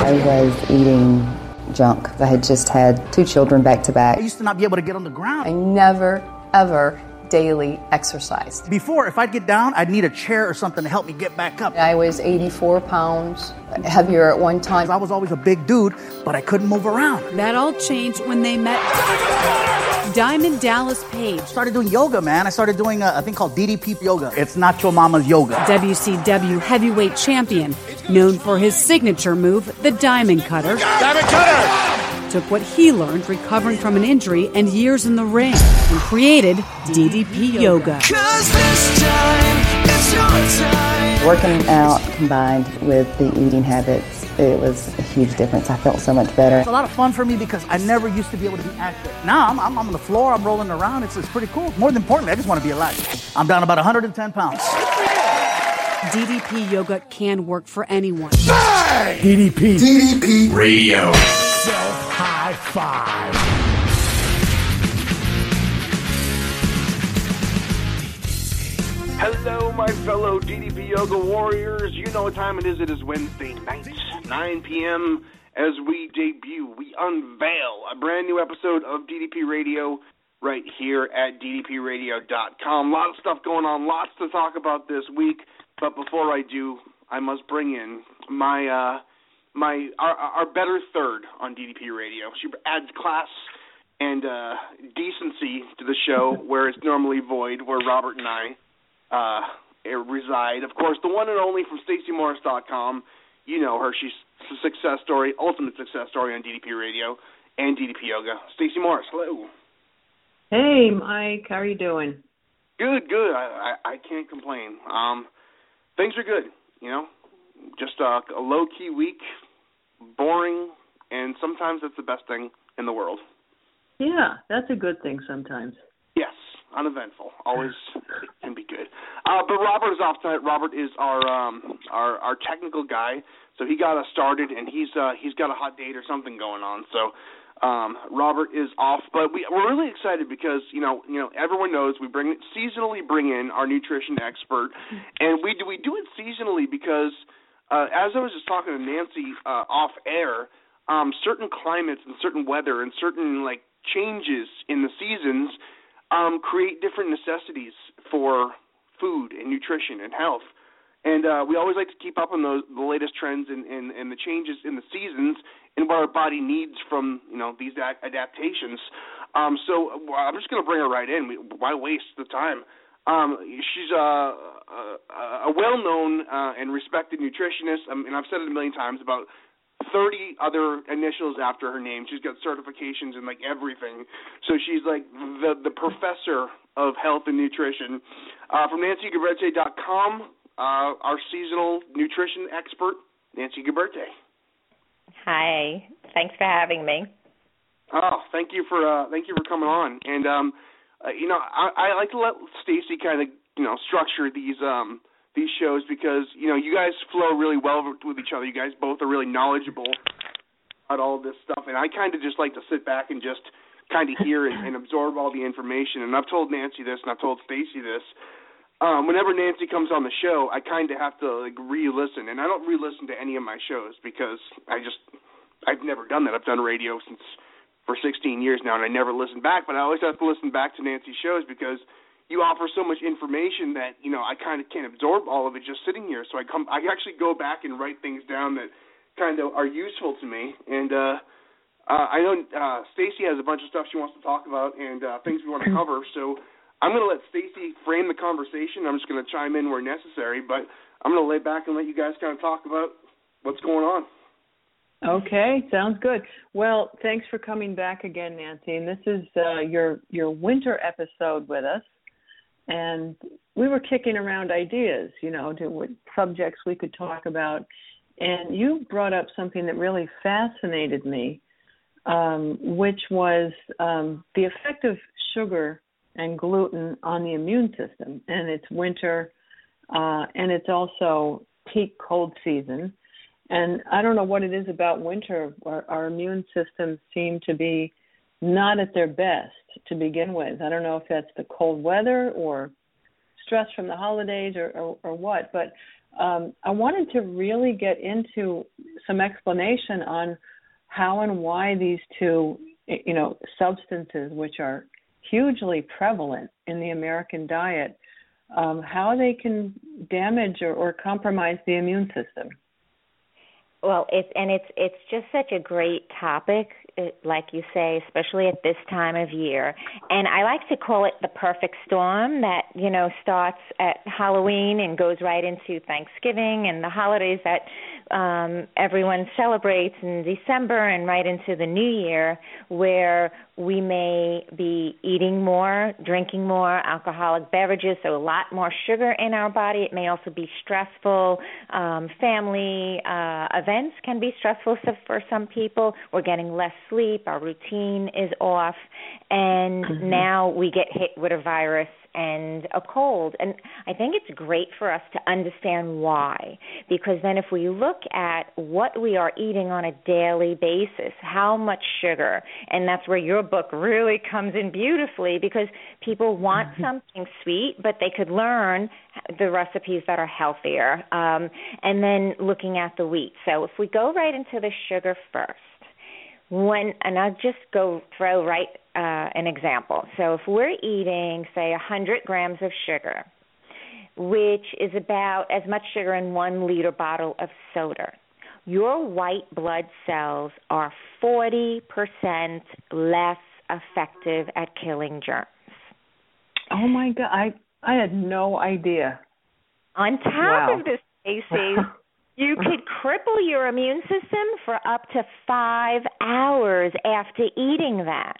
I was eating junk. I had just had 2 children back to back. I used to not be able to get on the ground. I never, ever daily exercised. Before, if I'd get down, I'd need a chair or something to help me get back up. I was 84 pounds, heavier at one time. I was always a big dude, but I couldn't move around. That all changed when they met Diamond Dallas Page. Started doing yoga, man. I started doing a thing called DDP yoga. It's Nacho Mama's yoga. WCW heavyweight champion, known for his signature move, the Diamond Cutter. Diamond Cutter! Took what he learned recovering from an injury and years in the ring and created DDP Yoga. 'Cause this time, it's your time. Working out combined with the eating habits, it was a huge difference. I felt so much better. It's a lot of fun for me because I never used to be able to be active. Now I'm on the floor, I'm rolling around. It's pretty cool. More than importantly, I just want to be alive. I'm down about 110 pounds. DDP Yoga can work for anyone. Bang! DDP Radio. Self-high five. Hello, my fellow DDP Yoga warriors. You know what time it is. It is Wednesday night, 9 p.m. As we debut, we unveil a brand new episode of DDP Radio right here at ddpradio.com. A lot of stuff going on, lots to talk about this week. But before I do, I must bring in our better third on DDP Radio. She adds class and decency to the show where it's normally void, where Robert and I reside. Of course, the one and only from StaceyMorris.com. You know her. She's a success story, ultimate success story on DDP Radio and DDP Yoga. Stacey Morris, hello. Hey, Mike. How are you doing? Good. I can't complain. Things are good, you know. Just a low-key week, boring, and sometimes that's the best thing in the world. Yeah, that's a good thing sometimes. Yes, uneventful. Always can be good. But Robert is off tonight. Robert is our technical guy, so he got us started, and he's got a hot date or something going on. So Robert is off, but we're really excited because you know everyone knows we seasonally bring in our nutrition expert, and we do it seasonally because as I was just talking to Nancy off air, certain climates and certain weather and certain changes in the seasons create different necessities for food and nutrition and health. And we always like to keep up on the latest trends and the changes in the seasons and what our body needs from these adaptations. So I'm just going to bring her right in. Why waste the time? She's a well-known and respected nutritionist, and I've said it a million times, about 30 other initials after her name. She's got certifications in everything. So she's the professor of health and nutrition. From NancyGuberte.com, our seasonal nutrition expert, Nancy Guberte. Hi. Thanks for having me. Oh, thank you for coming on. And I like to let Stacey kind of structure these shows because you guys flow really well with each other. You guys both are really knowledgeable about all this stuff, and I kind of just like to sit back and just kind of hear and absorb all the information. And I've told Nancy this, and I've told Stacey this. Whenever Nancy comes on the show, I kind of have to re-listen, and I don't re-listen to any of my shows because I've never done that. I've done radio for 16 years now, and I never listen back. But I always have to listen back to Nancy's shows because you offer so much information that I kind of can't absorb all of it just sitting here. So I actually go back and write things down that kind of are useful to me. And I know Stacey has a bunch of stuff she wants to talk about and things we want to cover. So I'm going to let Stacey frame the conversation. I'm just going to chime in where necessary, but I'm going to lay back and let you guys kind of talk about what's going on. Okay, sounds good. Well, thanks for coming back again, Nancy. And this is your winter episode with us. And we were kicking around ideas, to what subjects we could talk about. And you brought up something that really fascinated me, which was the effect of sugar and gluten on the immune system. And it's winter, and it's also peak cold season. And I don't know what it is about winter. Our immune systems seem to be not at their best to begin with. I don't know if that's the cold weather or stress from the holidays or what. But I wanted to really get into some explanation on how and why these two, substances, which are hugely prevalent in the American diet, how they can damage or compromise the immune system. Well, it's just such a great topic, like you say, especially at this time of year. And I like to call it the perfect storm that, starts at Halloween and goes right into Thanksgiving and the holidays that everyone celebrates in December and right into the new year, where we may be eating more, drinking more alcoholic beverages, so a lot more sugar in our body. It may also be stressful. Family events can be stressful for some people. We're getting less sleep. Our routine is off. And now we get hit with a virus and a cold. And I think it's great for us to understand why, because then if we look at what we are eating on a daily basis, how much sugar, and that's where your book really comes in beautifully, because people want something sweet, but they could learn the recipes that are healthier, and then looking at the wheat. So if we go right into the sugar first, and I'll just throw an example. So if we're eating, say, 100 grams of sugar, which is about as much sugar in 1 liter bottle of soda, your white blood cells are 40% less effective at killing germs. Oh, my God. I had no idea. On top of this, Stacey, you could cripple your immune system for up to 5 hours after eating that.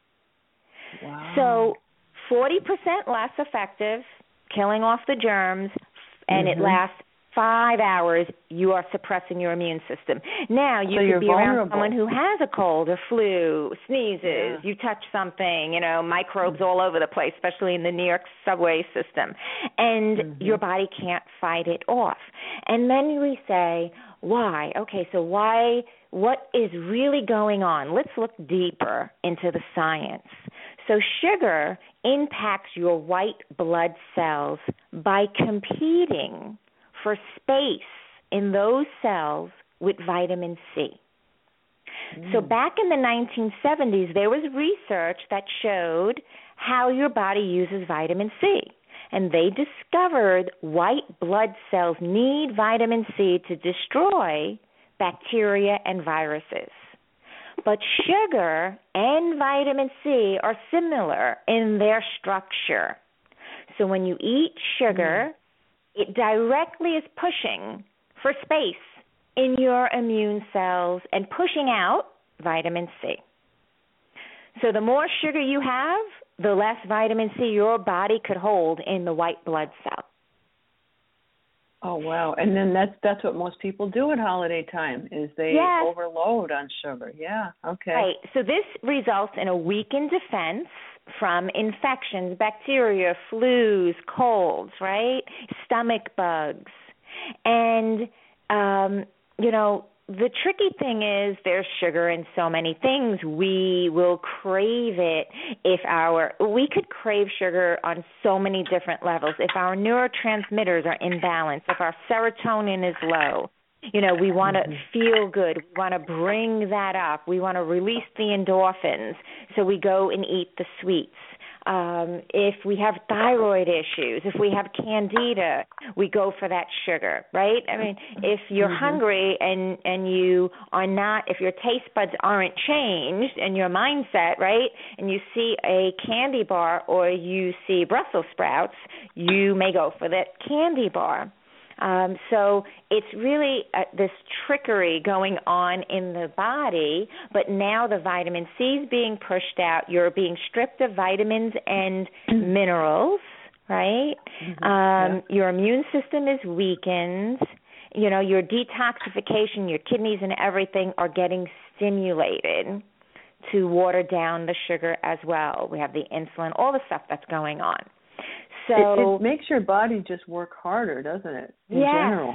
Wow. So 40% less effective, killing off the germs, and it lasts 5 hours. You are suppressing your immune system. Now, you could be around someone who has a cold or flu, sneezes, you touch something, microbes all over the place, especially in the New York subway system, and your body can't fight it off. And then we say, why? Okay, so why? What is really going on? Let's look deeper into the science. So sugar impacts your white blood cells by competing for space in those cells with vitamin C. So back in the 1970s, there was research that showed how your body uses vitamin C. And they discovered white blood cells need vitamin C to destroy bacteria and viruses. But sugar and vitamin C are similar in their structure. So when you eat sugar, it directly is pushing for space in your immune cells and pushing out vitamin C. So the more sugar you have, the less vitamin C your body could hold in the white blood cell. Oh, wow. And then that's what most people do at holiday time, is they overload on sugar. Yeah, okay. Right. So this results in a weakened defense from infections, bacteria, flus, colds, right? Stomach bugs. And, the tricky thing is there's sugar in so many things. We will crave it we could crave sugar on so many different levels. If our neurotransmitters are imbalanced, if our serotonin is low, we want to feel good. We want to bring that up. We want to release the endorphins. So we go and eat the sweets. If we have thyroid issues, if we have candida, we go for that sugar, right? I mean, if you're hungry and you are not, if your taste buds aren't changed and your mindset, right, and you see a candy bar or you see Brussels sprouts, you may go for that candy bar. So it's really this trickery going on in the body, but now the vitamin C is being pushed out. You're being stripped of vitamins and minerals, right? Your immune system is weakened. Your detoxification, your kidneys and everything are getting stimulated to water down the sugar as well. We have the insulin, all the stuff that's going on. So it makes your body just work harder, doesn't it, in general?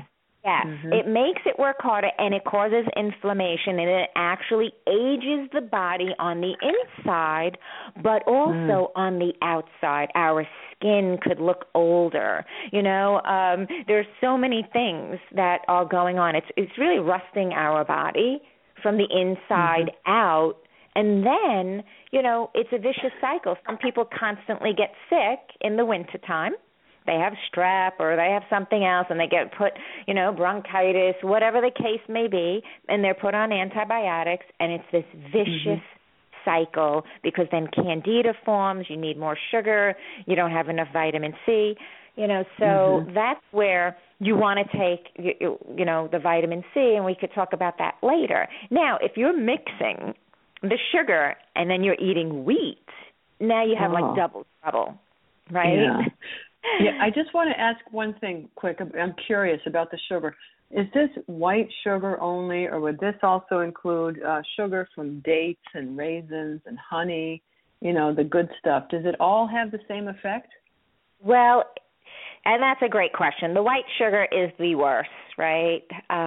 Yes, it makes it work harder, and it causes inflammation, and it actually ages the body on the inside, but also on the outside. Our skin could look older. There's so many things that are going on. It's really rusting our body from the inside out, and then, it's a vicious cycle. Some people constantly get sick in the wintertime. They have strep or they have something else, and they get put, bronchitis, whatever the case may be, and they're put on antibiotics, and it's this vicious cycle because then candida forms, you need more sugar, you don't have enough vitamin C, so that's where you want to take, the vitamin C, and we could talk about that later. Now, if you're mixing the sugar and then you're eating wheat, now you have like double trouble, right? Yeah, I just want to ask one thing quick. I'm curious about the sugar. Is this white sugar only, or would this also include sugar from dates and raisins and honey, the good stuff? Does it all have the same effect? Well, and that's a great question. The white sugar is the worst, right?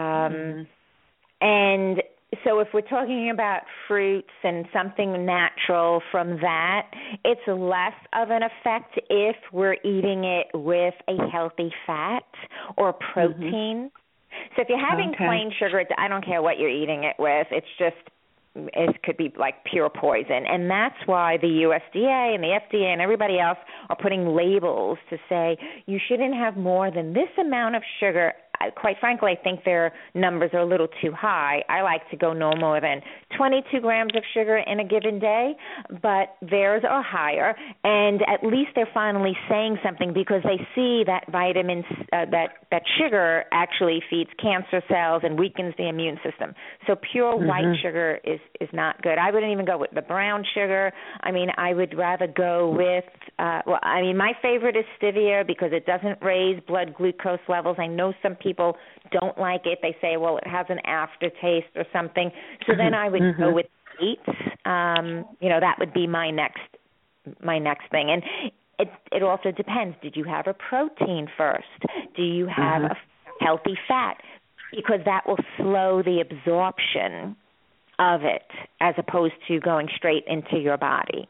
And so if we're talking about fruits and something natural from that, it's less of an effect if we're eating it with a healthy fat or protein. So if you're having plain sugar, I don't care what you're eating it with. It could be like pure poison. And that's why the USDA and the FDA and everybody else are putting labels to say you shouldn't have more than this amount of sugar. Quite frankly, I think their numbers are a little too high. I like to go no more than 22 grams of sugar in a given day, but theirs are higher. And at least they're finally saying something because they see that vitamins, that sugar actually feeds cancer cells and weakens the immune system. So pure white sugar is not good. I wouldn't even go with the brown sugar. I mean, I would rather go with, my favorite is stevia because it doesn't raise blood glucose levels. I know some people don't like it. They say, well, it has an aftertaste or something. So then I would go with dates. That would be my next thing. And it also depends. Did you have a protein first? Do you have a healthy fat? Because that will slow the absorption of it as opposed to going straight into your body.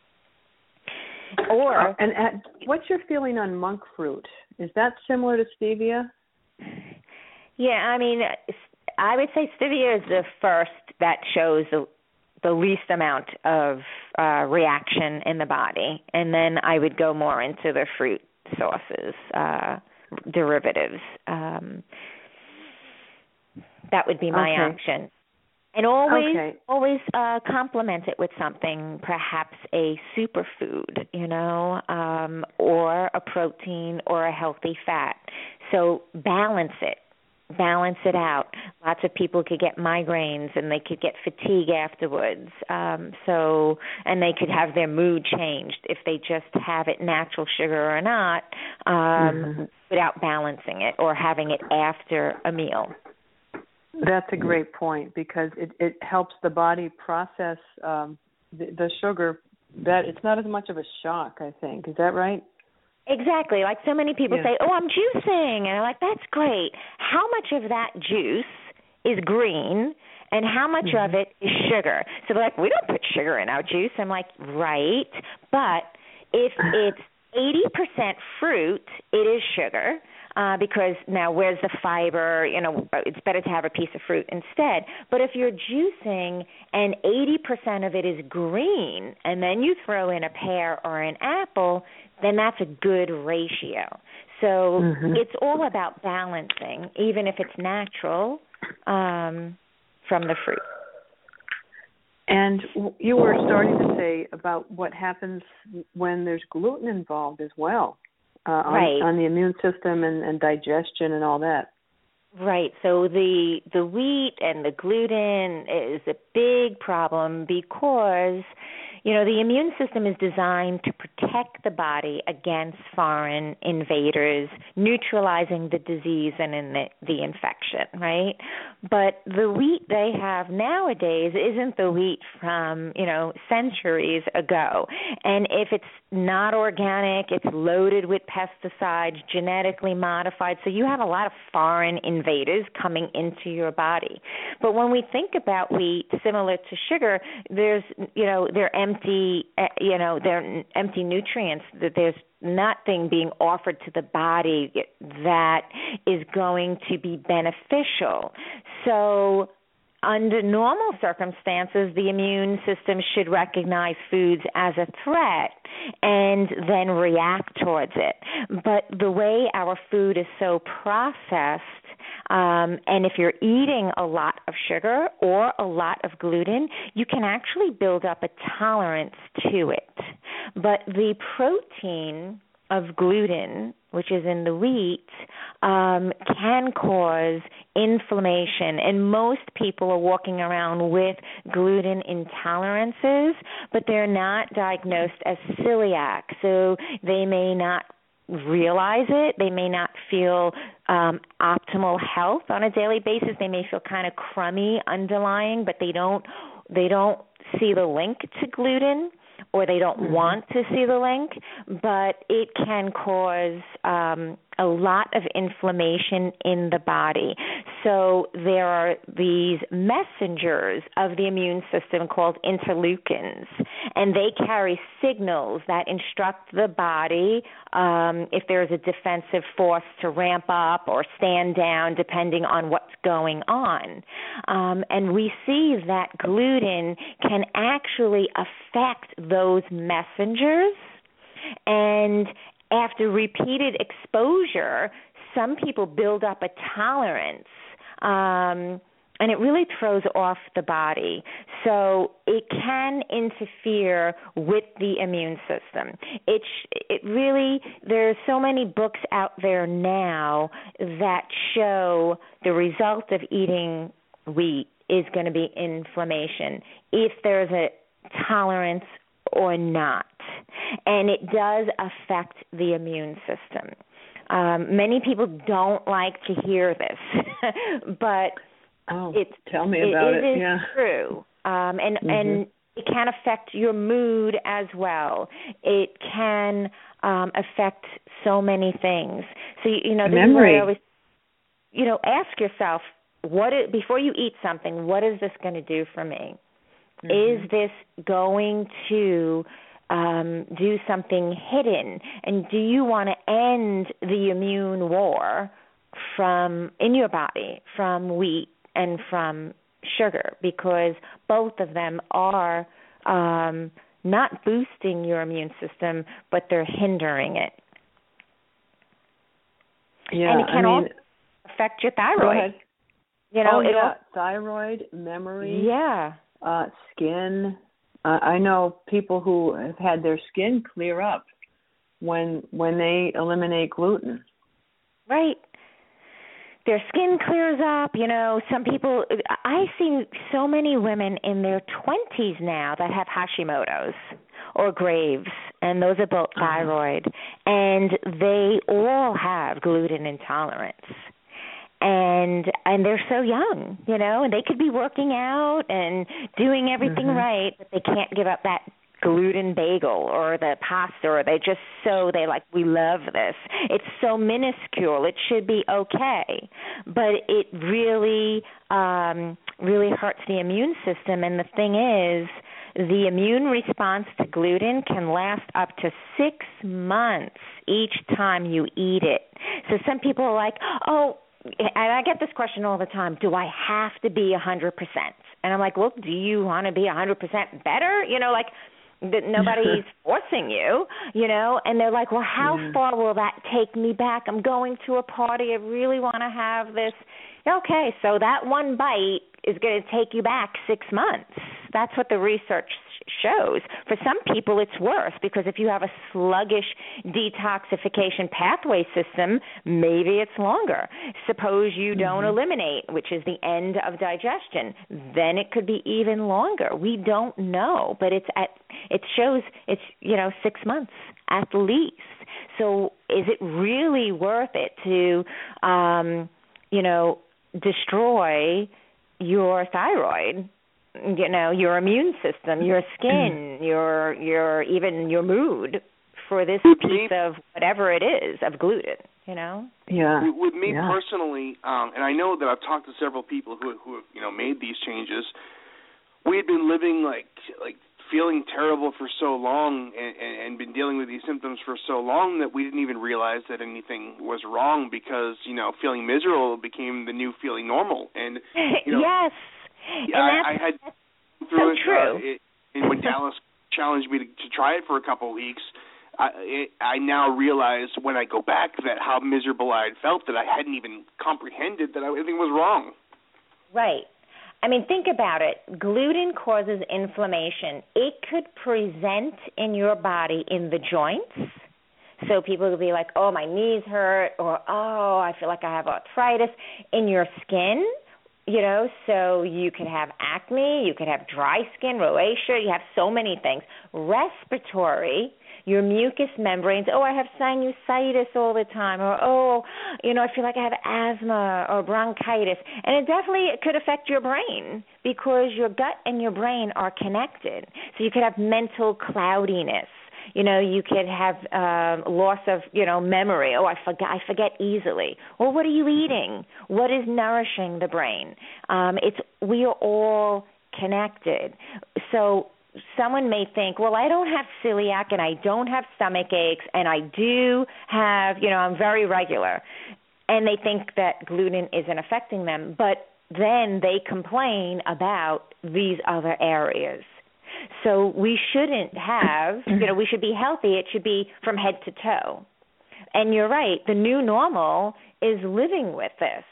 Or what's your feeling on monk fruit? Is that similar to stevia? Yeah, I mean, I would say stevia is the first that shows the least amount of reaction in the body, and then I would go more into the fruit sauces, derivatives. That would be my option. And always complement it with something, perhaps a superfood, or a protein or a healthy fat. So balance it out. Lots of people could get migraines and they could get fatigue afterwards. And they could have their mood changed if they just have it natural sugar or not, without balancing it or having it after a meal. That's a great point because it helps the body process the sugar. That it's not as much of a shock, I think. Is that right? Exactly. Like so many people say, I'm juicing. And I'm like, that's great. How much of that juice is green and how much of it is sugar? So they're like, we don't put sugar in our juice. I'm like, right. But if it's 80% fruit, it is sugar. Because now where's the fiber? It's better to have a piece of fruit instead. But if you're juicing and 80% of it is green and then you throw in a pear or an apple, then that's a good ratio. So it's all about balancing, even if it's natural, from the fruit. And you were starting to say about what happens when there's gluten involved as well. On the immune system and digestion and all that. Right. So the wheat and the gluten is a big problem because, the immune system is designed to protect the body against foreign invaders, neutralizing the disease and the infection, right? But the wheat they have nowadays isn't the wheat from, centuries ago. And if it's not organic, it's loaded with pesticides, genetically modified, so you have a lot of foreign invaders coming into your body. But when we think about wheat, similar to sugar, they're empty, they're empty nutrients. That there's nothing being offered to the body that is going to be beneficial. So under normal circumstances, the immune system should recognize foods as a threat and then react towards it. But the way our food is so processed, and if you're eating a lot of sugar or a lot of gluten, you can actually build up a tolerance to it. But the protein of gluten, which is in the wheat, can cause inflammation. And most people are walking around with gluten intolerances, but they're not diagnosed as celiac. So they may not realize it. They may not feel optimal health on a daily basis. They may feel kind of crummy underlying, but they don't see the link to gluten, or they don't want to see the link, but it can cause a lot of inflammation in the body. So there are these messengers of the immune system called interleukins, and they carry signals that instruct the body if there's a defensive force to ramp up or stand down depending on what's going on. And we see that gluten can actually affect those messengers, and after repeated exposure, some people build up a tolerance, and it really throws off the body. So it can interfere with the immune system. It really, there's so many books out there now that show the result of eating wheat is going to be inflammation, if there's a tolerance or not. And it does affect the immune system. Many people don't like to hear this, but tell me about it. It is true. And it can affect your mood as well. It can affect so many things. So, memory. Always, ask yourself, before you eat something, what is this going to do for me? Is this going to do something hidden? And do you want to end the immune war in your body from wheat and from sugar? Because both of them are not boosting your immune system, but they're hindering it. Yeah, and it can also affect your thyroid. Go ahead. Thyroid, memory. Yeah. Skin. I know people who have had their skin clear up when they eliminate gluten. Right. Their skin clears up. Some people, I see so many women in their 20s now that have Hashimoto's or Graves', and those are both thyroid, and they all have gluten intolerance. And they're so young, and they could be working out and doing everything right, but they can't give up that gluten bagel or the pasta, or we love this. It's so minuscule. It should be okay. But it really, really hurts the immune system. And the thing is, the immune response to gluten can last up to 6 months each time you eat it. So some people are like, and I get this question all the time, do I have to be 100%? And I'm like, well, do you want to be 100% better? Nobody's forcing you, and they're like, well, how far will that take me back? I'm going to a party. I really want to have this. Okay, so that one bite is going to take you back 6 months. That's what the research shows. For some people, it's worse because if you have a sluggish detoxification pathway system, maybe it's longer. Suppose you don't eliminate, which is the end of digestion, then it could be even longer. We don't know, but it shows it's 6 months at least. So is it really worth it to destroy your thyroid, your immune system, your skin, your even your mood for this piece of whatever it is of gluten, Yeah. With me personally, and I know that I've talked to several people who have made these changes. We had been living like feeling terrible for so long and been dealing with these symptoms for so long that we didn't even realize that anything was wrong because, feeling miserable became the new feeling normal. And, yes. I had through so true. And when Dallas challenged me to try it for a couple of weeks, I now realize when I go back that how miserable I had felt that I hadn't even comprehended that anything was wrong. Right. I mean, think about it. Gluten causes inflammation. It could present in your body in the joints. So people will be like, oh, my knees hurt, or, oh, I feel like I have arthritis. In your skin, so you could have acne, you could have dry skin, rosacea, you have so many things. Respiratory, your mucous membranes, oh, I have sinusitis all the time, or, oh, I feel like I have asthma or bronchitis. And it definitely could affect your brain because your gut and your brain are connected. So you could have mental cloudiness. You could have loss of, memory. Oh, I forget easily. Well, what are you eating? What is nourishing the brain? We are all connected. So someone may think, well, I don't have celiac and I don't have stomach aches and I do have, I'm very regular. And they think that gluten isn't affecting them. But then they complain about these other areas. So we shouldn't have, we should be healthy. It should be from head to toe. And you're right, the new normal is living with this.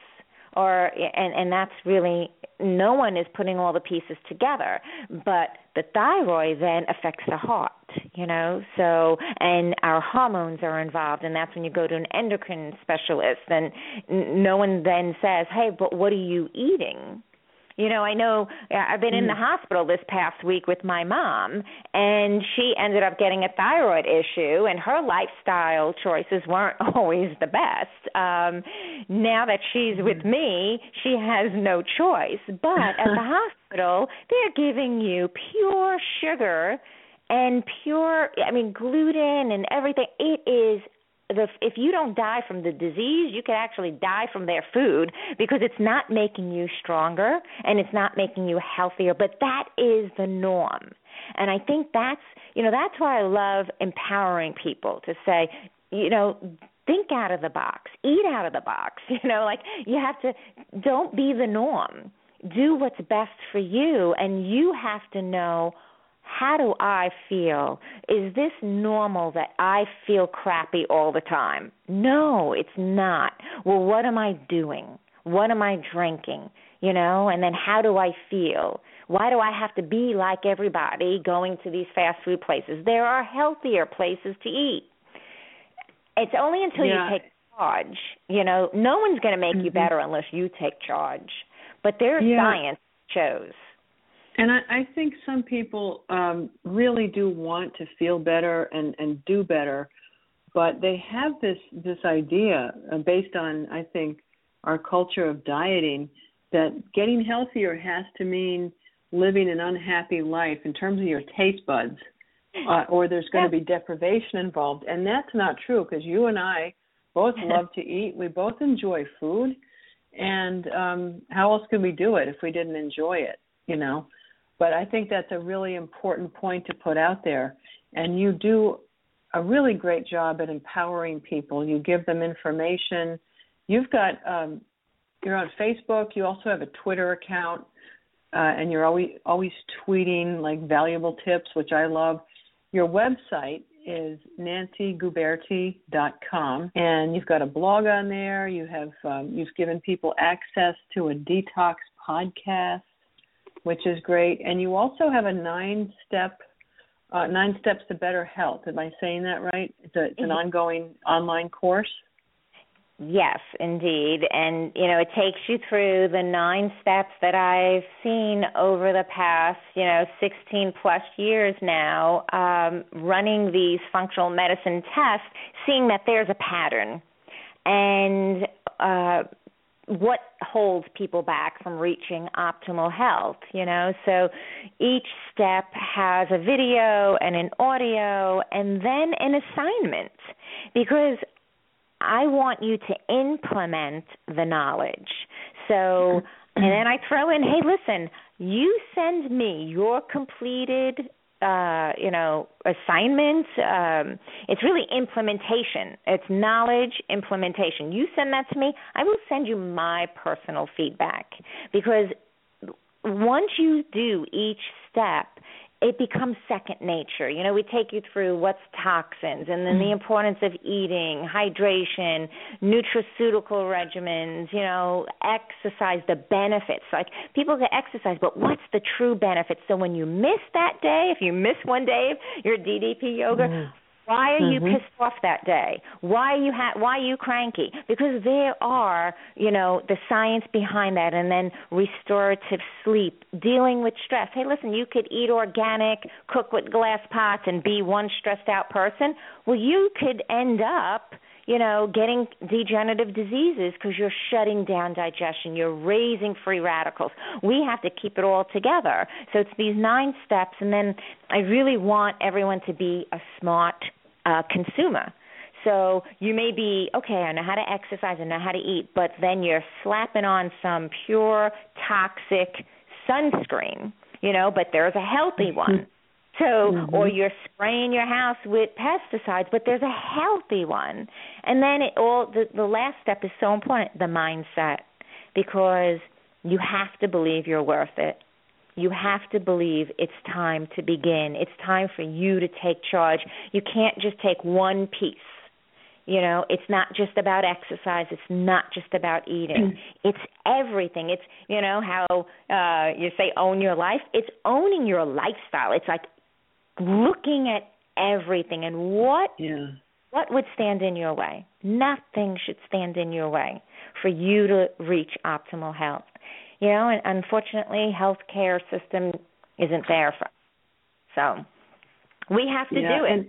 And that's really, no one is putting all the pieces together. But the thyroid then affects the heart, so, and our hormones are involved. And that's when you go to an endocrine specialist. And no one then says, hey, but what are you eating? I know I've been in the hospital this past week with my mom, and she ended up getting a thyroid issue, and her lifestyle choices weren't always the best. Now that she's with me, she has no choice. But at the hospital, they're giving you pure sugar and gluten and everything. It is if you don't die from the disease, you could actually die from their food because it's not making you stronger and it's not making you healthier. But that is the norm. And I think that's why I love empowering people to say, think out of the box, eat out of the box. You have to, don't be the norm. Do what's best for you, and you have to know, how do I feel? Is this normal that I feel crappy all the time? No, it's not. Well, what am I doing? What am I drinking? And then how do I feel? Why do I have to be like everybody going to these fast food places? There are healthier places to eat. It's only until you take charge. No one's going to make you better unless you take charge. But their science shows. And I think some people really do want to feel better and do better, but they have this idea based on, I think, our culture of dieting that getting healthier has to mean living an unhappy life in terms of your taste buds, or there's going to be deprivation involved. And that's not true because you and I both love to eat. We both enjoy food. And how else could we do it if we didn't enjoy it, But I think that's a really important point to put out there. And you do a really great job at empowering people. You give them information. You've got, you're on Facebook. You also have a Twitter account. And you're always tweeting like valuable tips, which I love. Your website is nancyguberti.com. And you've got a blog on there. You have, you've given people access to a detox podcast, which is great. And you also have a 9 steps to better health. Am I saying that right? It's an ongoing online course. Yes, indeed. And, it takes you through the 9 steps that I've seen over the past, 16 plus years now, running these functional medicine tests, seeing that there's a pattern. And what holds people back from reaching optimal health, So each step has a video and an audio and then an assignment, because I want you to implement the knowledge. So, and then I throw in, hey, listen, you send me your completed, assignments. It's really implementation. It's knowledge implementation. You send that to me, I will send you my personal feedback. Because once you do each step, it becomes second nature. We take you through what's toxins and then the importance of eating, hydration, nutraceutical regimens, exercise, the benefits. Like, people can exercise, but what's the true benefits? So when you miss that day, if you miss one day of your DDP yoga, why are you pissed off that day? Why are you cranky? Because there are, the science behind that, and then restorative sleep, dealing with stress. Hey, listen, you could eat organic, cook with glass pots, and be one stressed out person. Well, you could end up, getting degenerative diseases because you're shutting down digestion. You're raising free radicals. We have to keep it all together. So it's these 9 steps, and then I really want everyone to be a smart consumer. So you may be, okay, I know how to exercise, I know how to eat, but then you're slapping on some pure toxic sunscreen, but there's a healthy one. So, or you're spraying your house with pesticides, but there's a healthy one. And then the last step is so important, the mindset, because you have to believe you're worth it. You have to believe it's time to begin. It's time for you to take charge. You can't just take one piece. It's not just about exercise. It's not just about eating. It's everything. It's, how you say own your life. It's owning your lifestyle. It's like looking at everything and what would stand in your way. Nothing should stand in your way for you to reach optimal health. And unfortunately, healthcare system isn't there for us. So we have to do it.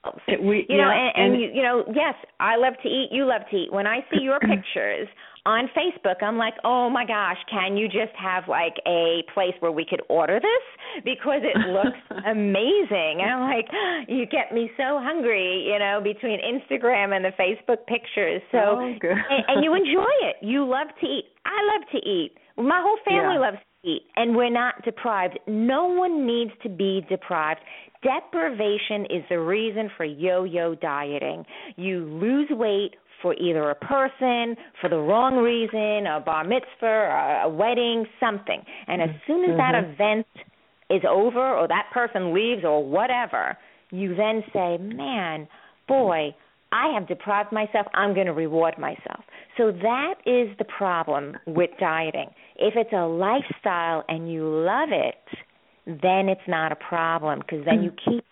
Yes, I love to eat. You love to eat. When I see your pictures on Facebook, I'm like, oh my gosh, can you just have like a place where we could order this? Because it looks amazing. And I'm like, you get me so hungry, between Instagram and the Facebook pictures. So, and you enjoy it. You love to eat. I love to eat. My whole family loves to eat, and we're not deprived. No one needs to be deprived. Deprivation is the reason for yo-yo dieting. You lose weight for either a person, for the wrong reason, a bar mitzvah, a wedding, something. And as soon as that event is over or that person leaves or whatever, you then say, man, boy, I have deprived myself. I'm going to reward myself. So that is the problem with dieting. If it's a lifestyle and you love it, then it's not a problem, because then you keep.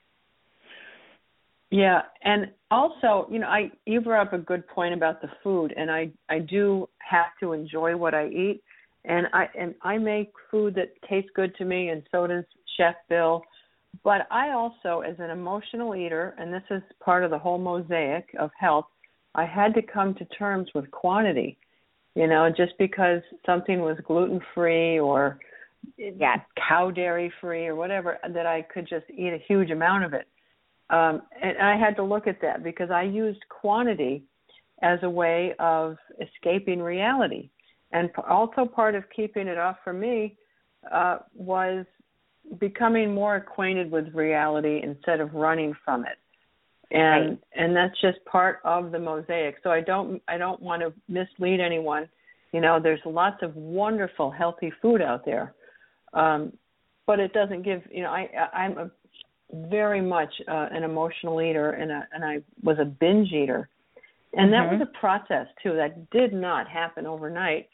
Yeah, and also, you brought up a good point about the food, and I do have to enjoy what I eat, and I make food that tastes good to me, and so does Chef Bill. But I also, as an emotional eater, and this is part of the whole mosaic of health, I had to come to terms with quantity. Just because something was gluten-free or cow dairy-free or whatever, that I could just eat a huge amount of it. And I had to look at that because I used quantity as a way of escaping reality. And also part of keeping it off for me was becoming more acquainted with reality instead of running from it. And that's just part of the mosaic. So I don't want to mislead anyone. There's lots of wonderful, healthy food out there. But it doesn't give, I'm very much an emotional eater, and I was a binge eater. And that was a process, too. That did not happen overnight.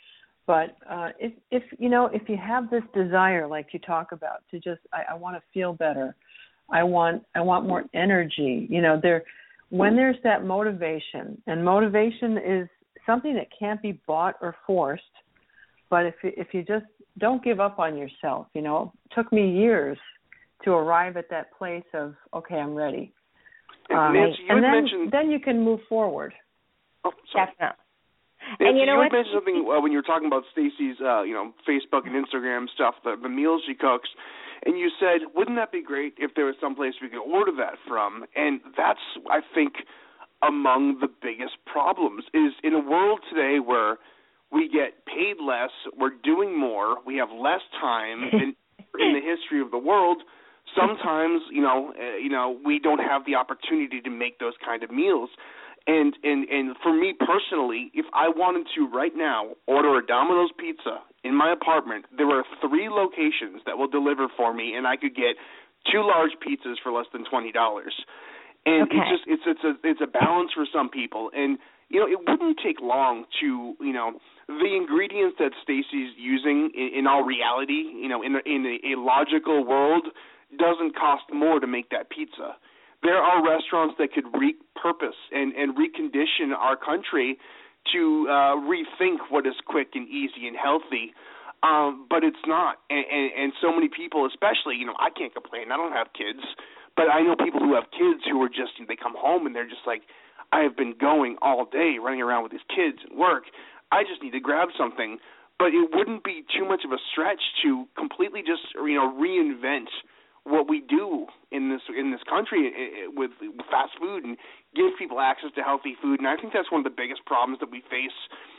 But if you have this desire, like you talk about, to just I want to feel better, I want more energy. When there's that motivation, and motivation is something that can't be bought or forced. But if you just don't give up on yourself, it took me years to arrive at that place of, okay, I'm ready. Nancy, then you can move forward. Oh, sorry. Definitely. Nancy, And you know what? mentioned something when you were talking about Stacey's, Facebook and Instagram stuff, the meals she cooks, and you said, wouldn't that be great if there was some place we could order that from? And that's, I think, among the biggest problems is in a world today where we get paid less, we're doing more, we have less time than in the history of the world. Sometimes, we don't have the opportunity to make those kind of meals. And for me personally, if I wanted to right now order a Domino's pizza in my apartment, there are 3 locations that will deliver for me, and I could get 2 large pizzas for less than $20. And it's a balance for some people. And it wouldn't take long to the ingredients that Stacey's using in all reality, in a logical world, doesn't cost more to make that pizza. There are restaurants that could repurpose and recondition our country to rethink what is quick and easy and healthy, but it's not. And so many people, especially, I can't complain. I don't have kids, but I know people who have kids who are just, they come home and they're just like, I have been going all day running around with these kids and work. I just need to grab something. But it wouldn't be too much of a stretch to completely just, reinvent what we do in this country with fast food and give people access to healthy food. And I think that's one of the biggest problems that we face,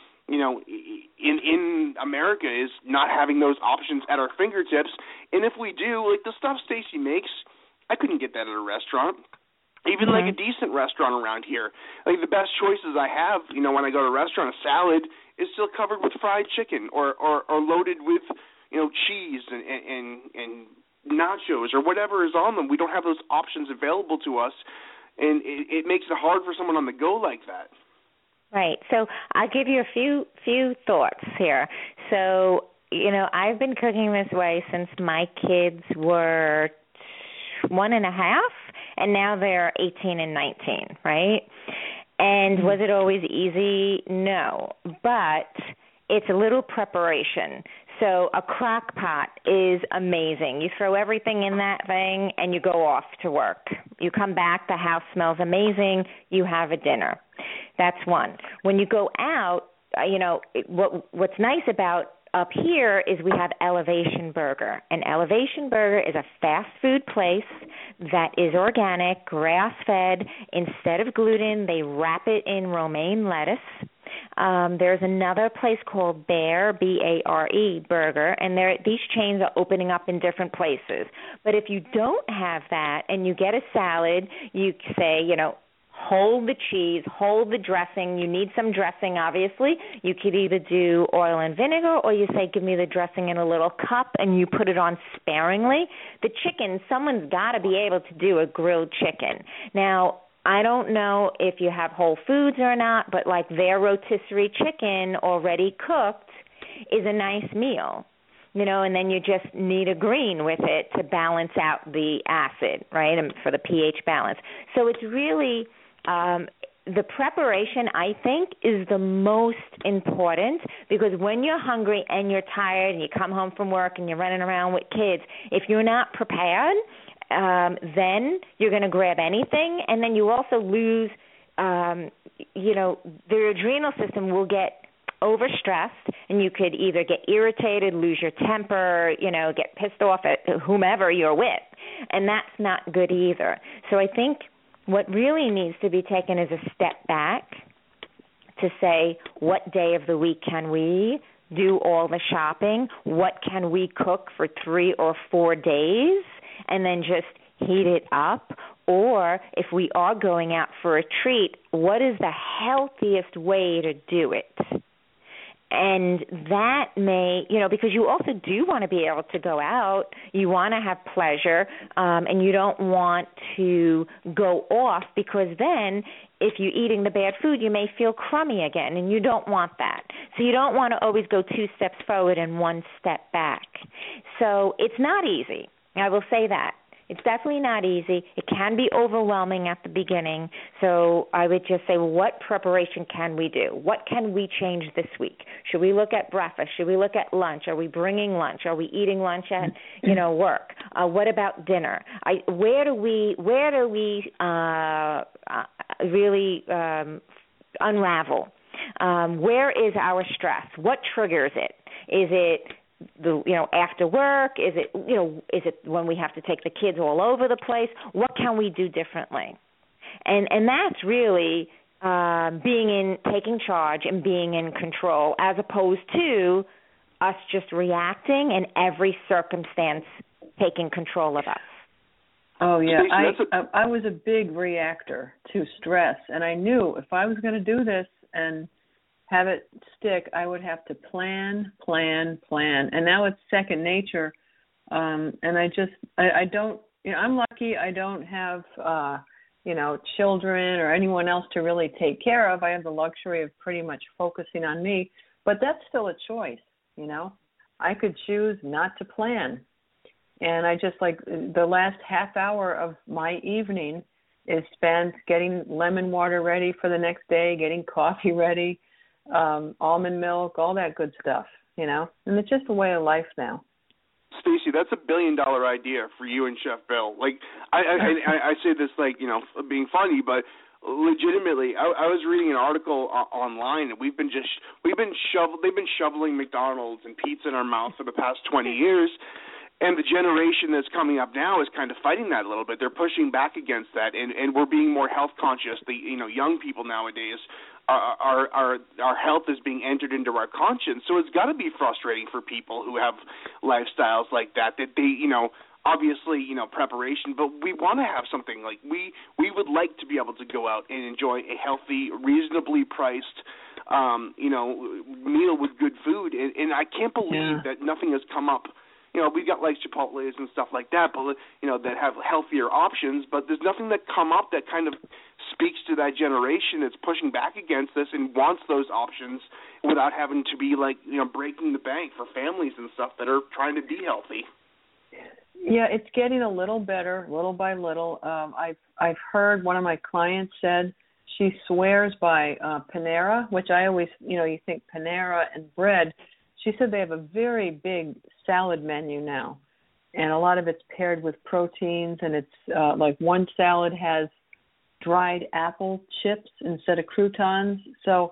in America, is not having those options at our fingertips. And if we do, like the stuff Stacey makes, I couldn't get that at a restaurant. Even like a decent restaurant around here. Like the best choices I have, when I go to a restaurant, a salad is still covered with fried chicken or loaded with, cheese and nachos or whatever is on them. We don't have those options available to us, and it makes it hard for someone on the go like that. Right. So I'll give you a few thoughts here. So, I've been cooking this way since my kids were 1.5, and now they're 18 and 19, right? And was it always easy? No. But it's a little preparation. So a crock pot is amazing. You throw everything in that thing and you go off to work. You come back, the house smells amazing, you have a dinner. That's one. When you go out, what's nice about up here is we have Elevation Burger. And Elevation Burger is a fast food place that is organic, grass-fed. Instead of gluten, they wrap it in romaine lettuce. There's another place called Bare, B-A-R-E, Burger, and these chains are opening up in different places. But if you don't have that and you get a salad, you say, hold the cheese, hold the dressing. You need some dressing, obviously. You could either do oil and vinegar, or you say, give me the dressing in a little cup, and you put it on sparingly. The chicken, someone's got to be able to do a grilled chicken. Now, I don't know if you have Whole Foods or not, but like their rotisserie chicken already cooked is a nice meal, and then you just need a green with it to balance out the acid, right, and for the pH balance. So it's really the preparation, I think, is the most important, because when you're hungry and you're tired and you come home from work and you're running around with kids, if you're not prepared, then you're going to grab anything, and then you also lose, the adrenal system will get overstressed, and you could either get irritated, lose your temper, get pissed off at whomever you're with, and that's not good either. So I think what really needs to be taken is a step back to say, what day of the week can we do all the shopping? What can we cook for 3 or 4 days? And then just heat it up? Or if we are going out for a treat, what is the healthiest way to do it? And that may, because you also do want to be able to go out, you want to have pleasure, and you don't want to go off, because then if you're eating the bad food, you may feel crummy again, and you don't want that. So you don't want to always go 2 steps forward and 1 step back. So it's not easy. I will say that. It's definitely not easy. It can be overwhelming at the beginning. So I would just say, what preparation can we do? What can we change this week? Should we look at breakfast? Should we look at lunch? Are we bringing lunch? Are we eating lunch at, work? What about dinner? Where do we really unravel? Where is our stress? What triggers it? Is it after work? Is it when we have to take the kids all over the place? What can we do differently? And that's really taking charge and being in control, as opposed to us just reacting and every circumstance taking control of us. Oh yeah, I was a big reactor to stress, and I knew if I was going to do this and have it stick, I would have to plan. And now it's second nature. And I don't, I'm lucky I don't have, children or anyone else to really take care of. I have the luxury of pretty much focusing on me, but that's still a choice, I could choose not to plan. And I just the last half hour of my evening is spent getting lemon water ready for the next day, getting coffee ready, almond milk, all that good stuff, and it's just a way of life now. Stacey, that's $1 billion idea for you and Chef Bill. I say this being funny, but legitimately, I was reading an article online, and they've been shoveling McDonald's and pizza in our mouth for the past 20 years. And the generation that's coming up now is kind of fighting that a little bit. They're pushing back against that, and we're being more health conscious. The young people nowadays, our health is being entered into our conscience. So it's got to be frustrating for people who have lifestyles like that. That they, obviously, preparation, but we want to have something like we would like to be able to go out and enjoy a healthy, reasonably priced, meal with good food. And I can't believe that nothing has come up. We've got Chipotle's and stuff like that, but that have healthier options. But there's nothing that come up that kind of speaks to that generation that's pushing back against this and wants those options without having to be breaking the bank for families and stuff that are trying to be healthy. Yeah, it's getting a little better, little by little. I've heard one of my clients said she swears by Panera, which I always, you think Panera and bread. She said they have a very big salad menu now, and a lot of it's paired with proteins, and it's one salad has dried apple chips instead of croutons. So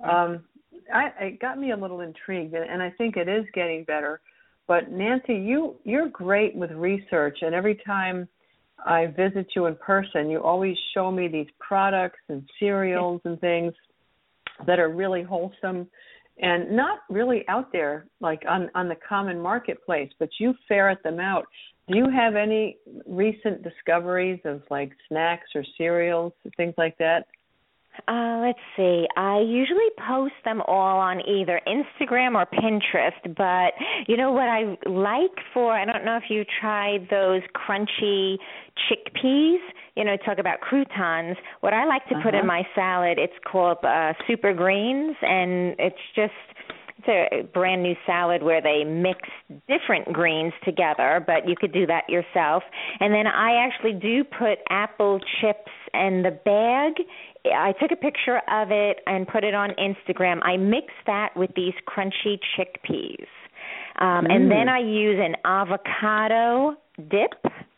it got me a little intrigued, and I think it is getting better. But Nancy, you're great with research, and every time I visit you in person, you always show me these products and cereals and things that are really wholesome and not really out there on the common marketplace, but you ferret them out. Do you have any recent discoveries of snacks or cereals, things like that? Let's see. I usually post them all on either Instagram or Pinterest, but what I like I don't know if you tried those crunchy chickpeas, talk about croutons. What I like to put in my salad, it's called Super Greens, and it's a brand new salad where they mix different greens together, but you could do that yourself. And then I actually do put apple chips in the bag. I took a picture of it and put it on Instagram. I mix that with these crunchy chickpeas. And then I use an avocado dip.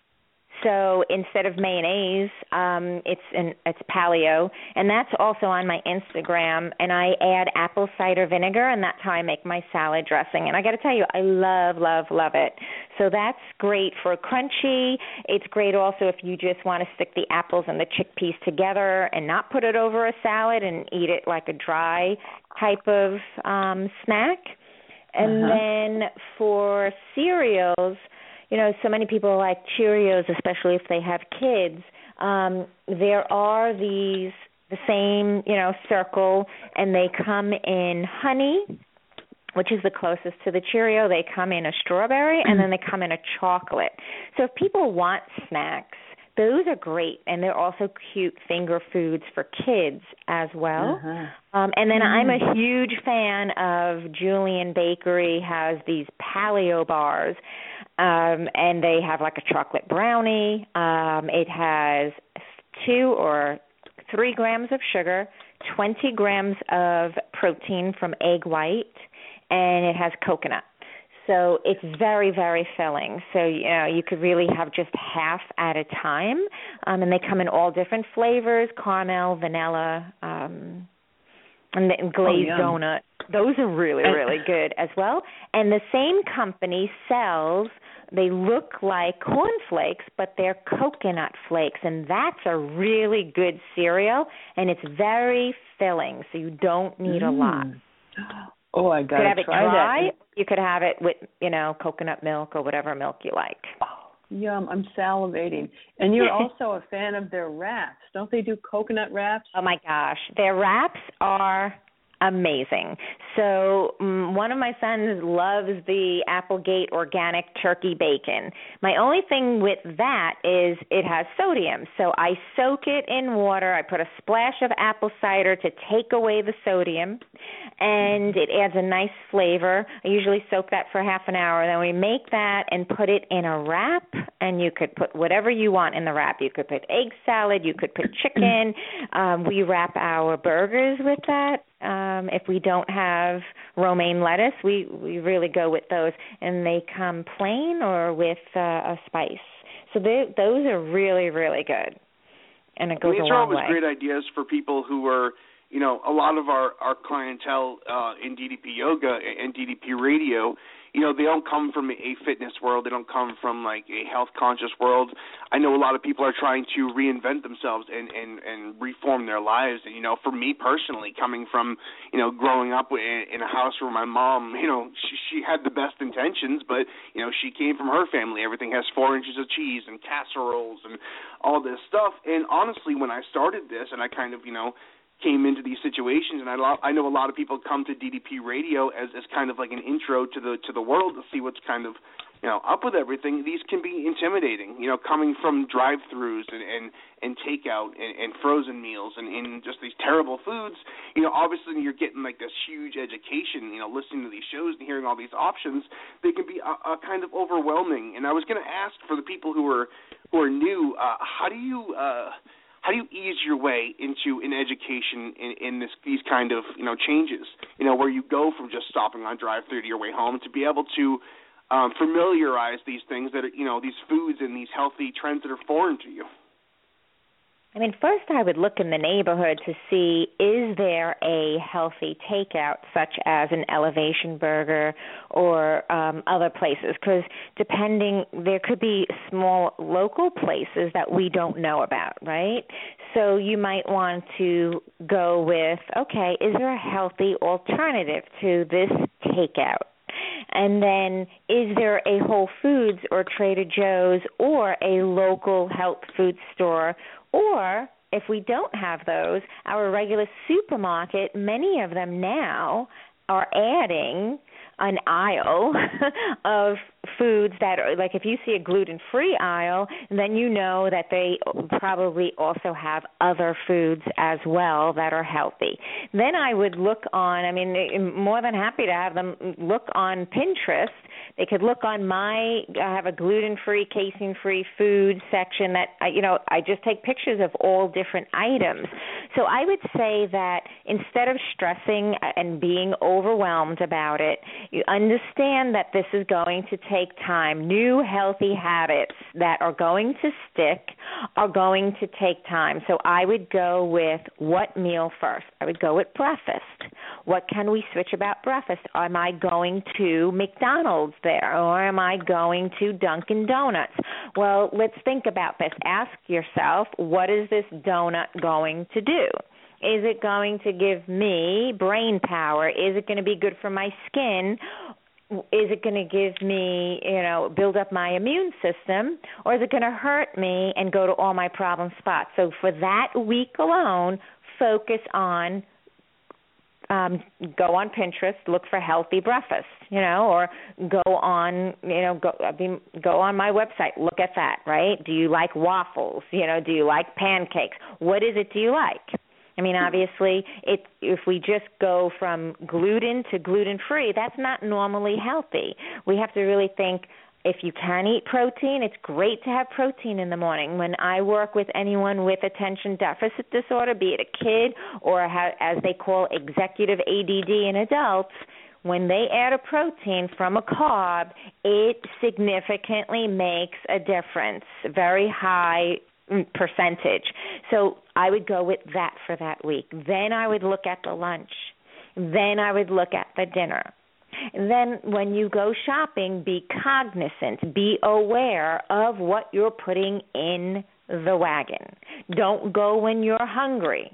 So instead of mayonnaise, it's paleo, and that's also on my Instagram. And I add apple cider vinegar, and that's how I make my salad dressing. And I got to tell you, I love, love, love it. So that's great for crunchy. It's great also if you just want to stick the apples and the chickpeas together and not put it over a salad and eat it like a dry type of snack. And then for cereals, so many people like Cheerios, especially if they have kids. There are the same, circle, and they come in honey, which is the closest to the Cheerio. They come in a strawberry, and then they come in a chocolate. So if people want snacks, those are great, and they're also cute finger foods for kids as well. And then I'm a huge fan of Julian Bakery has these paleo bars, and they have like a chocolate brownie. It has 2 or 3 grams of sugar, 20 grams of protein from egg white, and it has coconut. So it's very, very filling. So, you could really have just half at a time. And they come in all different flavors, caramel, vanilla, and then glazed donut. Those are really, really good as well. And the same company sells, they look like cornflakes, but they're coconut flakes. And that's a really good cereal, and it's very filling, so you don't need a lot. Oh, I got to try that. You could have it dry. You could have it with, coconut milk or whatever milk you like. Oh, yum. I'm salivating. And you're also a fan of their wraps. Don't they do coconut wraps? Oh, my gosh. Their wraps are amazing. So one of my sons loves the Applegate organic turkey bacon. My only thing with that is it has sodium. So I soak it in water. I put a splash of apple cider to take away the sodium, and it adds a nice flavor. I usually soak that for half an hour. Then we make that and put it in a wrap, and you could put whatever you want in the wrap. You could put egg salad. You could put chicken. We wrap our burgers with that. If we don't have romaine lettuce, we really go with those, and they come plain or with a spice. So those are really, really good, and it goes a long way. These are always great ideas for people who are, a lot of our clientele in DDP Yoga and DDP Radio. They don't come from a fitness world. They don't come from like a health-conscious world. I know a lot of people are trying to reinvent themselves and reform their lives. And, for me personally, coming from, growing up in a house where my mom, she had the best intentions, but, she came from her family. Everything has 4 inches of cheese and casseroles and all this stuff. And honestly, when I started this and I kind of, came into these situations, and I know a lot of people come to DDP Radio as kind of like an intro to the world to see what's kind of up with everything. These can be intimidating, coming from drive-throughs and takeout and frozen meals and just these terrible foods. Obviously you're getting like this huge education, listening to these shows and hearing all these options. They can be a kind of overwhelming. And I was going to ask for the people who are new, how do you ease your way into an education in these kind of changes? Where you go from just stopping on drive-through to your way home to be able to familiarize these things that are these foods and these healthy trends that are foreign to you. I mean, first I would look in the neighborhood to see, is there a healthy takeout such as an Elevation Burger or other places? Because there could be small local places that we don't know about, right? So you might want to go with, okay, is there a healthy alternative to this takeout? And then is there a Whole Foods or Trader Joe's or a local health food store? Or if we don't have those, our regular supermarket, many of them now are adding an aisle of foods that are, like if you see a gluten-free aisle, then you know that they probably also have other foods as well that are healthy. Then I would look on, more than happy to have them look on Pinterest. They could look on I have a gluten-free, casein-free food section that, I just take pictures of all different items. So I would say that instead of stressing and being overwhelmed about it, you understand that this is going to take time. New healthy habits that are going to stick are going to take time. So I would go with what meal first? I would go with breakfast. What can we switch about breakfast? Am I going to McDonald's there, or am I going to Dunkin' Donuts? Well, let's think about this. Ask yourself, what is this donut going to do? Is it going to give me brain power? Is it going to be good for my skin? Is it going to give me, build up my immune system? Or is it going to hurt me and go to all my problem spots? So for that week alone, focus on go on Pinterest, look for healthy breakfast, or go on, go on my website, look at that, right? Do you like waffles? Do you like pancakes? What is it do you like? I mean, obviously, if we just go from gluten to gluten-free, that's not normally healthy. We have to really think, if you can eat protein, it's great to have protein in the morning. When I work with anyone with attention deficit disorder, be it a kid or as they call executive ADD in adults, when they add a protein from a carb, it significantly makes a difference, very high percentage. So I would go with that for that week. Then I would look at the lunch. Then I would look at the dinner. And then when you go shopping, be cognizant, be aware of what you're putting in the wagon. Don't go when you're hungry,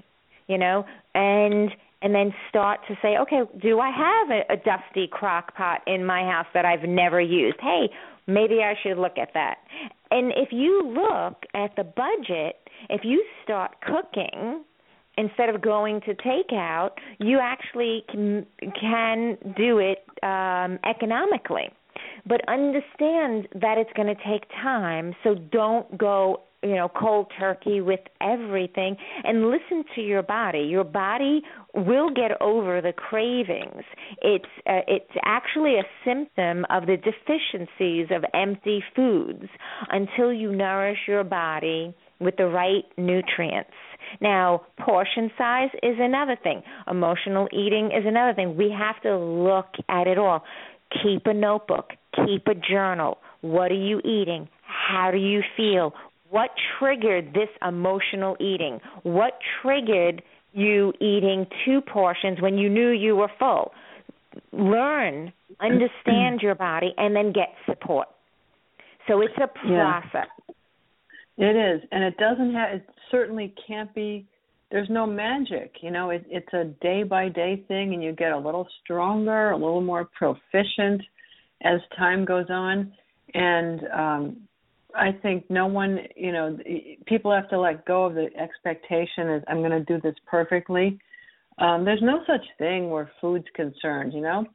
and then start to say, okay, do I have a dusty crock pot in my house that I've never used? Hey, maybe I should look at that. And if you look at the budget, if you start cooking instead of going to takeout, you actually can do it economically. But understand that it's going to take time, so don't go cold turkey with everything, and listen to your body. Your body will get over the cravings. It's actually a symptom of the deficiencies of empty foods until you nourish your body with the right nutrients. Now, portion size is another thing. Emotional eating is another thing. We have to look at it all. Keep a notebook. Keep a journal. What are you eating? How do you feel? What triggered this emotional eating? What triggered you eating 2 portions when you knew you were full? Learn, understand your body, and then get support. So it's a process. It is, and it certainly can't be, there's no magic, it's a day-by-day thing, and you get a little stronger, a little more proficient as time goes on, and I think no one, people have to let go of the expectation that I'm going to do this perfectly. There's no such thing where food's concerned,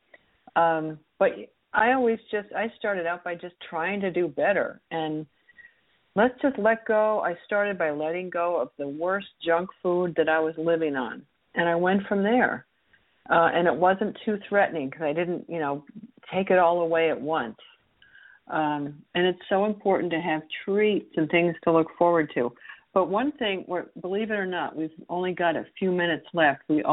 but I started out by just trying to do better, and let's just let go. I started by letting go of the worst junk food that I was living on, and I went from there. And it wasn't too threatening because I didn't, take it all away at once. And it's so important to have treats and things to look forward to. But one thing, believe it or not, we've only got a few minutes left. We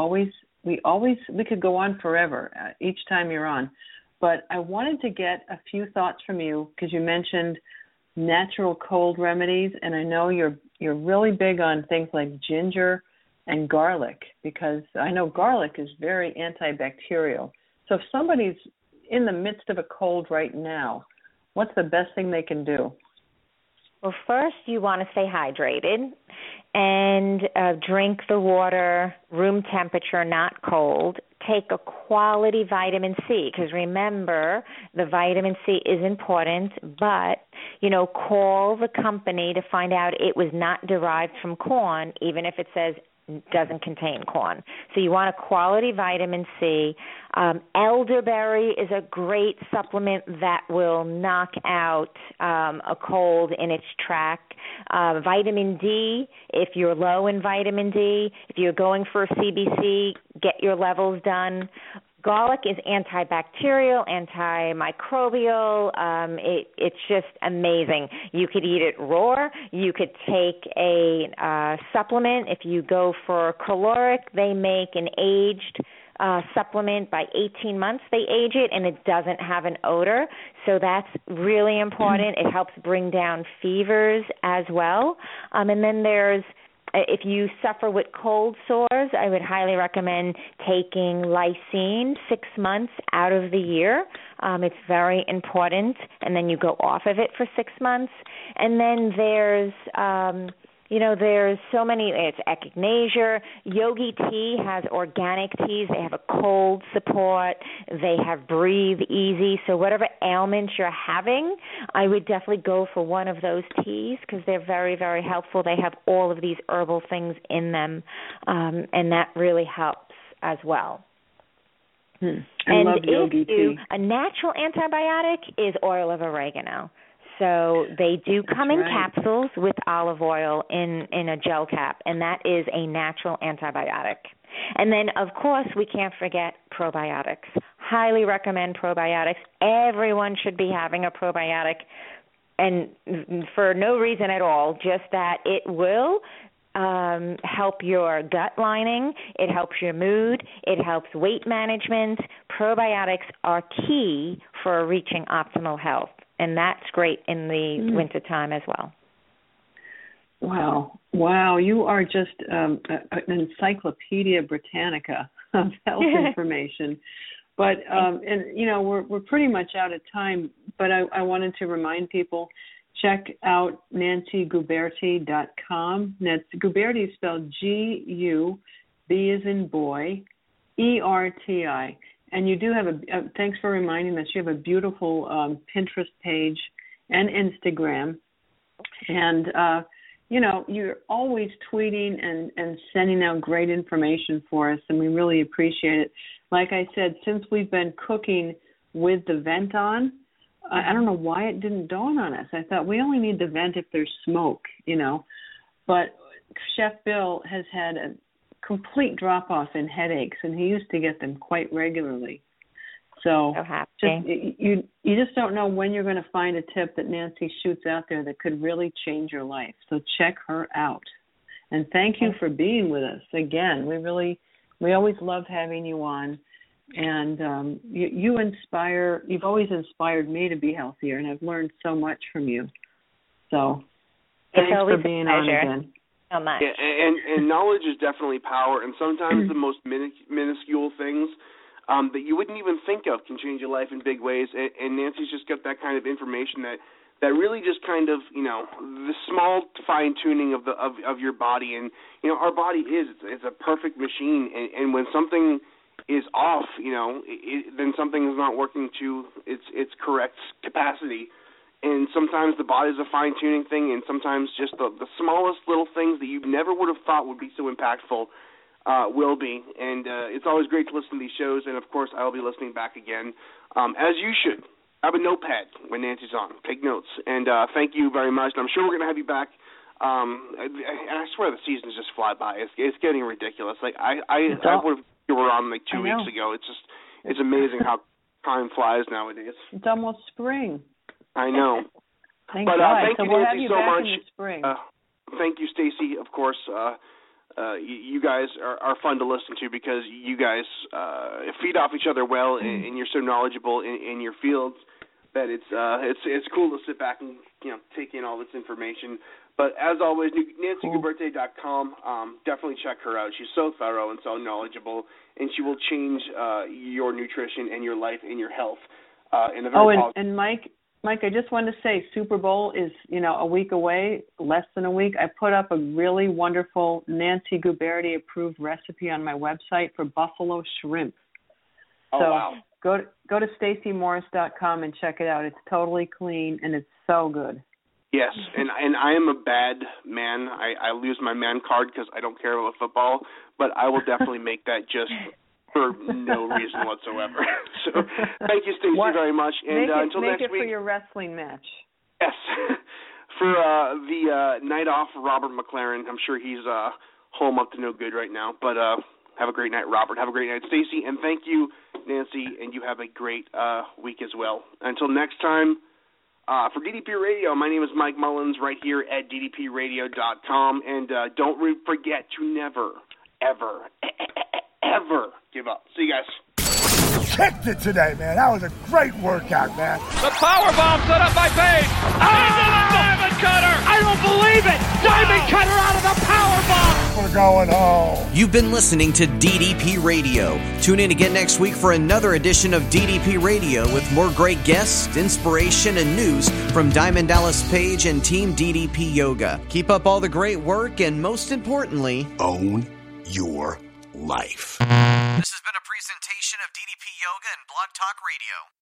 could go on forever each time you're on. But I wanted to get a few thoughts from you because you mentioned natural cold remedies, and I know you're really big on things like ginger and garlic, because I know garlic is very antibacterial. So if somebody's in the midst of a cold right now, what's the best thing they can do? Well, first you want to stay hydrated and drink the water room temperature, not cold. Take a quality vitamin C, because remember, the vitamin C is important, but, call the company to find out it was not derived from corn, even if it says doesn't contain corn. So you want a quality vitamin C. Elderberry is a great supplement that will knock out a cold in its track. Vitamin D, if you're low in vitamin D, if you're going for a CBC, get your levels done. Garlic is antibacterial, antimicrobial. It's just amazing. You could eat it raw. You could take a supplement. If you go for caloric, they make an aged supplement. By 18 months, they age it, and it doesn't have an odor. So that's really important. It helps bring down fevers as well. And then if you suffer with cold sores, I would highly recommend taking lysine 6 months out of the year. It's very important. And then you go off of it for 6 months. And then there's so many. It's echinacea. Yogi Tea has organic teas. They have a cold support. They have Breathe Easy. So whatever ailment you're having, I would definitely go for one of those teas because they're very, very helpful. They have all of these herbal things in them, and that really helps as well. I love Yogi tea. A natural antibiotic is oil of oregano. So they do come in capsules with olive oil in a gel cap, and that is a natural antibiotic. And then, of course, we can't forget probiotics. Highly recommend probiotics. Everyone should be having a probiotic, and for no reason at all, just that it will help your gut lining, it helps your mood, it helps weight management. Probiotics are key for reaching optimal health, and that's great in the wintertime as well. Wow, you are just an encyclopedia Britannica of health information. But and you know, we're pretty much out of time, but I wanted to remind people, check out NancyGuberti.com. That's Guberti is spelled G-U-B as in boy, E-R-T-I. And you do have thanks for reminding us, you have a beautiful Pinterest page and Instagram. And, you know, you're always tweeting and sending out great information for us, and we really appreciate it. Like I said, since we've been cooking with the vent on, I don't know why it didn't dawn on us. I thought we only need the vent if there's smoke, you know. But Chef Bill has had a complete drop-off in headaches, and he used to get them quite regularly. So you just don't know when you're going to find a tip that Nancy shoots out there that could really change your life. So check her out. And thank you for being with us again. We always love having you on. And you've always inspired me to be healthier, and I've learned so much from you. So thanks for being on again. So much. Yeah, and knowledge is definitely power, and sometimes the most minuscule things that you wouldn't even think of can change your life in big ways. And Nancy's just got that kind of information that really just kind of, you know, the small fine tuning of your body. And you know, our body it's a perfect machine, and when something is off, you know, then something is not working to its correct capacity. And sometimes the body's a fine-tuning thing, and sometimes just the smallest little things that you never would have thought would be so impactful will be. And it's always great to listen to these shows, and, of course, I'll be listening back again, as you should. Have a notepad when Nancy's on. Take notes. And thank you very much. And I'm sure we're going to have you back. I swear the seasons just fly by. It's getting ridiculous. Like I would have you were on like 2 weeks ago. It's amazing how time flies nowadays. It's almost spring. I know. Thank God. Thank so you, we'll Nancy, have you so back much. in the spring. Thank you, Stacy. Of course, you guys are fun to listen to because you guys feed off each other well, and you're so knowledgeable in your fields that it's cool to sit back and take in all this information. But as always, NancyGuberti.com. Definitely check her out. She's so thorough and so knowledgeable, and she will change your nutrition and your life and your health in a very positive. And Mike, I just wanted to say Super Bowl is, a week away, less than a week. I put up a really wonderful Nancy Guberti approved recipe on my website for buffalo shrimp. Wow. Go to StacyMorris.com and check it out. It's totally clean and it's so good. Yes, and I am a bad man. I lose my man card because I don't care about football, but I will definitely make that just for no reason whatsoever. So thank you, Stacy, very much. And until next week. Make it for your wrestling match. Yes. For the night off, Robert McLaren. I'm sure he's home up to no good right now. But have a great night, Robert. Have a great night, Stacy. And thank you, Nancy. And you have a great week as well. Until next time, for DDP Radio, my name is Mike Mullins right here at ddpradio.com. And don't forget to never, ever, ever give up. See you guys. Kicked it today, man. That was a great workout, man. The power bomb set up by Page. Into the Diamond Cutter. I don't believe it. Diamond Cutter out of the power bomb. We're going home. You've been listening to DDP Radio. Tune in again next week for another edition of DDP Radio with more great guests, inspiration, and news from Diamond Dallas Page and Team DDP Yoga. Keep up all the great work and, most importantly, own your life. This has been a presentation of DDP Yoga and Blog Talk Radio.